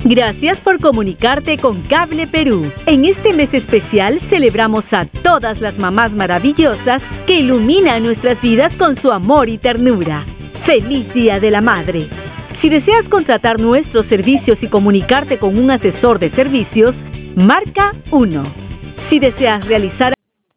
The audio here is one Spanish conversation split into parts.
Gracias por comunicarte con Cable Perú. En este mes especial celebramos a todas las mamás maravillosas que iluminan nuestras vidas con su amor y ternura. ¡Feliz Día de la Madre! Si deseas contratar nuestros servicios y comunicarte con un asesor de servicios, marca 1. Si deseas realizar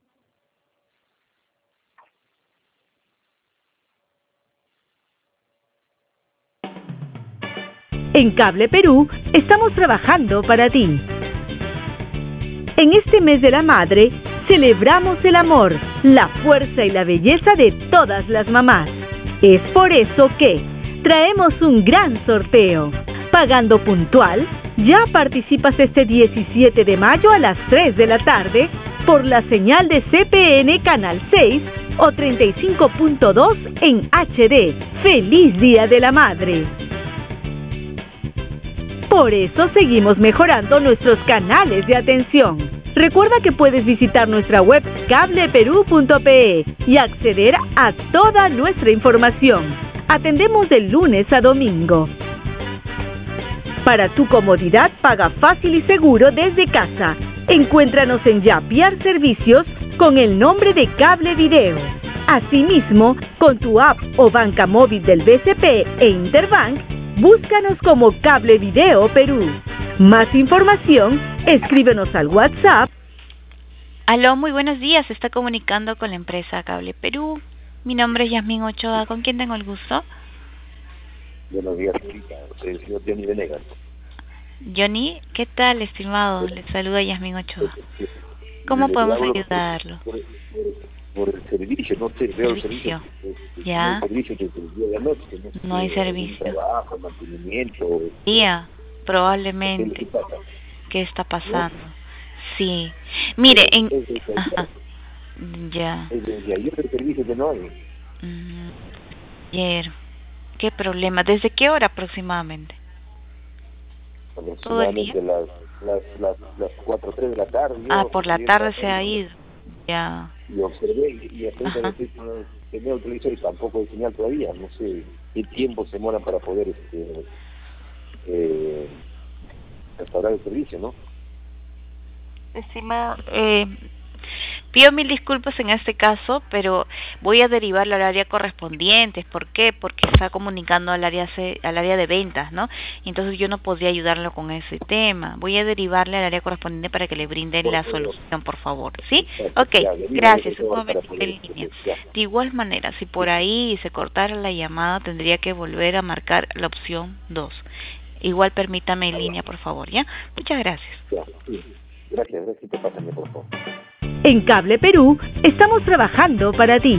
En Cable Perú, estamos trabajando para ti. En este mes de la madre, celebramos el amor, la fuerza y la belleza de todas las mamás. Es por eso que traemos un gran sorteo. Pagando puntual, ya participas este 17 de mayo a las 3 de la tarde por la señal de CPN Canal 6 o 35.2 en HD. ¡Feliz Día de la Madre! Por eso seguimos mejorando nuestros canales de atención. Recuerda que puedes visitar nuestra web cableperú.pe y acceder a toda nuestra información. Atendemos de lunes a domingo. Para tu comodidad, paga fácil y seguro desde casa. Encuéntranos en Yapiar Servicios con el nombre de Cable Video. Asimismo, con tu app o banca móvil del BCP e Interbank, búscanos como Cable Video Perú. Más información, escríbenos al WhatsApp. Aló, muy buenos días. Se está comunicando con la empresa Cable Perú. Mi nombre es Yasmín Ochoa. ¿Con quién tengo el gusto? Buenos días, señorita. Soy el señor Johnny Venegas. Johnny, ¿qué tal, estimado? Le saluda Yasmín Ochoa. ¿Cómo podemos ayudarlo? Por el servicio, no sé, veo el servicio. Ya. No hay servicio desde el día de la noche. No hay servicio. Trabajo, mantenimiento. Día, probablemente. ¿Qué está pasando? Sí. Mire, Ajá. Ya. Desde ayer el servicio que no hay. Ayer. ¿Qué problema? ¿Desde qué hora aproximadamente? Aproximadamente las 4 o 3 de la tarde. Por la tarde se ha ido. Ya. Y observé y hasta ahorita tenía el televisor y tampoco hay señal todavía. No sé qué tiempo se demoran para poder restaurar el servicio, ¿no? Estimado, pido mil disculpas en este caso, pero voy a derivarlo al área correspondiente. ¿Por qué? Porque está comunicando al área de ventas, ¿no? Entonces yo no podría ayudarlo con ese tema. Voy a derivarle al área correspondiente para que le brinden la solución, por favor. ¿Sí? Ok, gracias. Un momento en línea. De igual manera, si por ahí se cortara la llamada, tendría que volver a marcar la opción 2. Igual permítame en línea, por favor, ¿ya? Muchas gracias. Gracias, pásame, por favor. En Cable Perú, estamos trabajando para ti.